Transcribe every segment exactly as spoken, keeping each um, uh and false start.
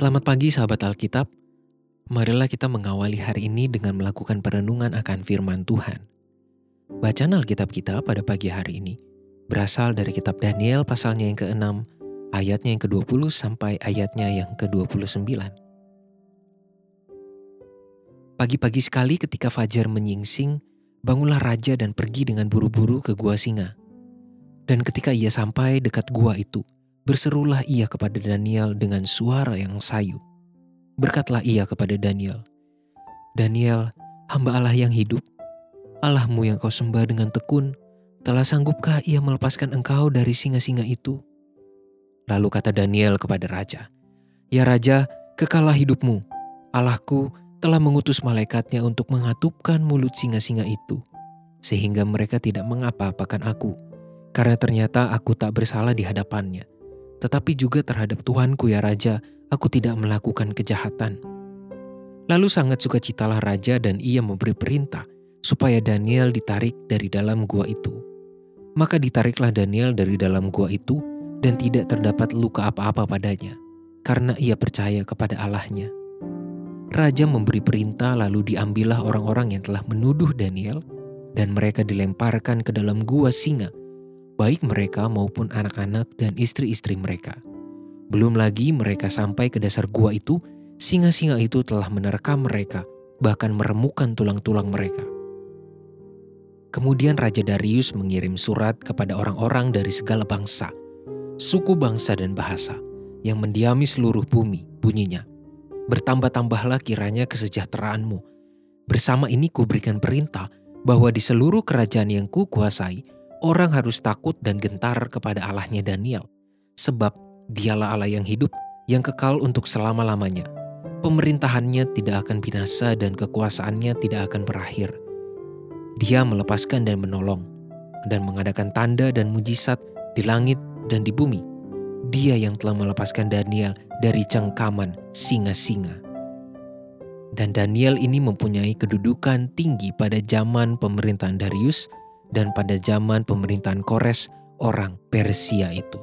Selamat pagi sahabat Alkitab, marilah kita mengawali hari ini dengan melakukan perenungan akan firman Tuhan. Bacaan Alkitab kita pada pagi hari ini berasal dari kitab Daniel pasalnya yang keenam, ayatnya yang kedua puluh sampai ayatnya yang kedua puluh sembilan. Pagi-pagi sekali ketika fajar menyingsing, bangunlah raja dan pergi dengan buru-buru ke gua singa. Dan ketika ia sampai dekat gua itu, berserulah ia kepada Daniel dengan suara yang sayu. Berkatlah ia kepada Daniel, "Daniel, hamba Allah yang hidup, Allahmu yang kau sembah dengan tekun, telah sanggupkah ia melepaskan engkau dari singa-singa itu?" Lalu kata Daniel kepada raja, "Ya raja, kekallah hidupmu. Allahku telah mengutus malaikatnya untuk mengatupkan mulut singa-singa itu, sehingga mereka tidak mengapa-apakan aku, karena ternyata aku tak bersalah di hadapannya. Tetapi juga terhadap Tuhanku ya raja, aku tidak melakukan kejahatan." Lalu sangat sukacitalah raja dan ia memberi perintah supaya Daniel ditarik dari dalam gua itu. Maka ditariklah Daniel dari dalam gua itu dan tidak terdapat luka apa-apa padanya, karena ia percaya kepada Allahnya. Raja memberi perintah lalu diambillah orang-orang yang telah menuduh Daniel dan mereka dilemparkan ke dalam gua singa, baik mereka maupun anak-anak dan istri-istri mereka. Belum lagi mereka sampai ke dasar gua itu, singa-singa itu telah menerkam mereka, bahkan meremukkan tulang-tulang mereka. Kemudian Raja Darius mengirim surat kepada orang-orang dari segala bangsa, suku bangsa dan bahasa, yang mendiami seluruh bumi, bunyinya, "Bertambah-tambahlah kiranya kesejahteraanmu. Bersama ini kuberikan perintah bahwa di seluruh kerajaan yang kukuasai, orang harus takut dan gentar kepada Allahnya Daniel, sebab dialah Allah yang hidup, yang kekal untuk selama-lamanya. Pemerintahannya tidak akan binasa dan kekuasaannya tidak akan berakhir. Dia melepaskan dan menolong, dan mengadakan tanda dan mujizat di langit dan di bumi. Dia yang telah melepaskan Daniel dari cengkaman singa-singa." Dan Daniel ini mempunyai kedudukan tinggi pada zaman pemerintahan Darius dan pada zaman pemerintahan Kores, orang Persia itu.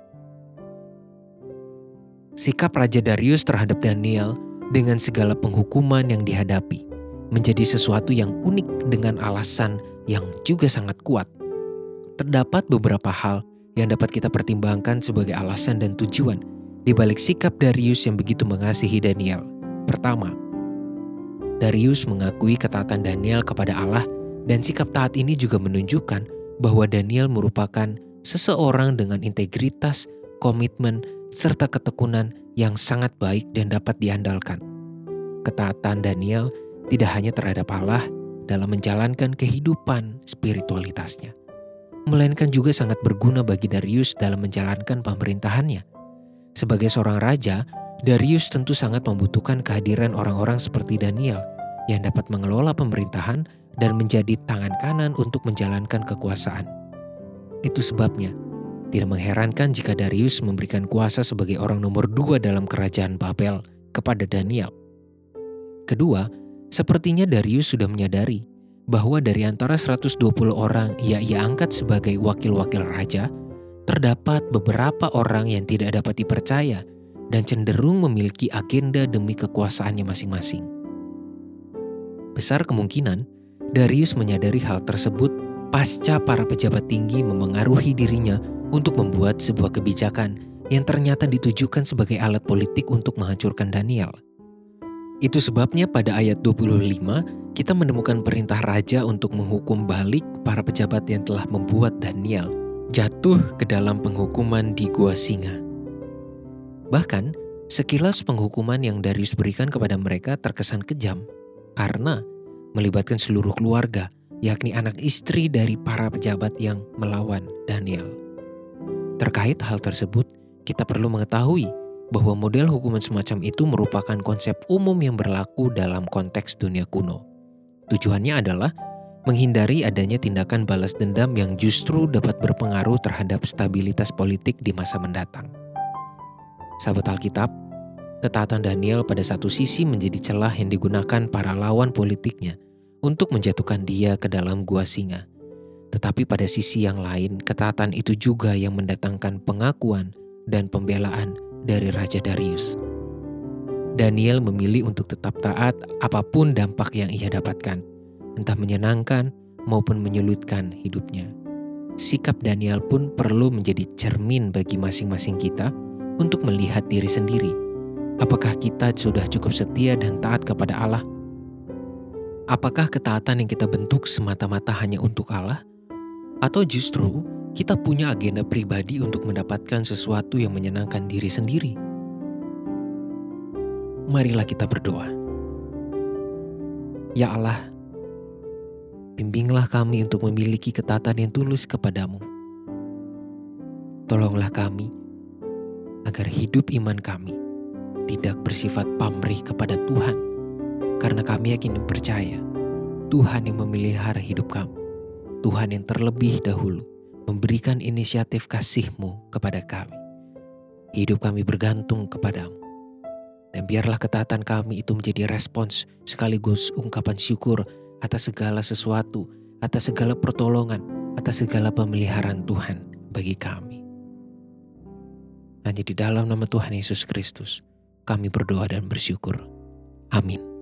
Sikap Raja Darius terhadap Daniel dengan segala penghukuman yang dihadapi menjadi sesuatu yang unik dengan alasan yang juga sangat kuat. Terdapat beberapa hal yang dapat kita pertimbangkan sebagai alasan dan tujuan di balik sikap Darius yang begitu mengasihi Daniel. Pertama, Darius mengakui ketaatan Daniel kepada Allah, dan sikap taat ini juga menunjukkan bahwa Daniel merupakan seseorang dengan integritas, komitmen, serta ketekunan yang sangat baik dan dapat diandalkan. Ketaatan Daniel tidak hanya terhadap Allah dalam menjalankan kehidupan spiritualitasnya, melainkan juga sangat berguna bagi Darius dalam menjalankan pemerintahannya. Sebagai seorang raja, Darius tentu sangat membutuhkan kehadiran orang-orang seperti Daniel yang dapat mengelola pemerintahan dan menjadi tangan kanan untuk menjalankan kekuasaan. Itu sebabnya tidak mengherankan jika Darius memberikan kuasa sebagai orang nomor dua dalam kerajaan Babel kepada Daniel. Kedua, sepertinya Darius sudah menyadari bahwa dari antara seratus dua puluh orang yang ia angkat sebagai wakil-wakil raja, terdapat beberapa orang yang tidak dapat dipercaya dan cenderung memiliki agenda demi kekuasaannya masing-masing. Besar kemungkinan Darius menyadari hal tersebut pasca para pejabat tinggi memengaruhi dirinya untuk membuat sebuah kebijakan yang ternyata ditujukan sebagai alat politik untuk menghancurkan Daniel. Itu sebabnya pada ayat dua puluh lima kita menemukan perintah raja untuk menghukum balik para pejabat yang telah membuat Daniel jatuh ke dalam penghukuman di gua singa. Bahkan sekilas penghukuman yang Darius berikan kepada mereka terkesan kejam karena melibatkan seluruh keluarga, yakni anak istri dari para pejabat yang melawan Daniel. Terkait hal tersebut, kita perlu mengetahui bahwa model hukuman semacam itu merupakan konsep umum yang berlaku dalam konteks dunia kuno. Tujuannya adalah menghindari adanya tindakan balas dendam yang justru dapat berpengaruh terhadap stabilitas politik di masa mendatang. Sahabat Alkitab, ketaatan Daniel pada satu sisi menjadi celah yang digunakan para lawan politiknya untuk menjatuhkan dia ke dalam gua singa. Tetapi pada sisi yang lain, ketaatan itu juga yang mendatangkan pengakuan dan pembelaan dari Raja Darius. Daniel memilih untuk tetap taat apapun dampak yang ia dapatkan, entah menyenangkan maupun menyulitkan hidupnya. Sikap Daniel pun perlu menjadi cermin bagi masing-masing kita untuk melihat diri sendiri. Apakah kita sudah cukup setia dan taat kepada Allah? Apakah ketaatan yang kita bentuk semata-mata hanya untuk Allah? Atau justru kita punya agenda pribadi untuk mendapatkan sesuatu yang menyenangkan diri sendiri? Marilah kita berdoa. Ya Allah, bimbinglah kami untuk memiliki ketaatan yang tulus kepadamu. Tolonglah kami agar hidup iman kami tidak bersifat pamrih kepada Tuhan, karena kami yakin dan percaya Tuhan yang memelihara hidup kami. Tuhan yang terlebih dahulu memberikan inisiatif kasih-Mu kepada kami. Hidup kami bergantung kepadamu. Dan biarlah ketaatan kami itu menjadi respons sekaligus ungkapan syukur atas segala sesuatu, atas segala pertolongan, atas segala pemeliharaan Tuhan bagi kami. Hanya di dalam nama Tuhan Yesus Kristus kami berdoa dan bersyukur. Amin.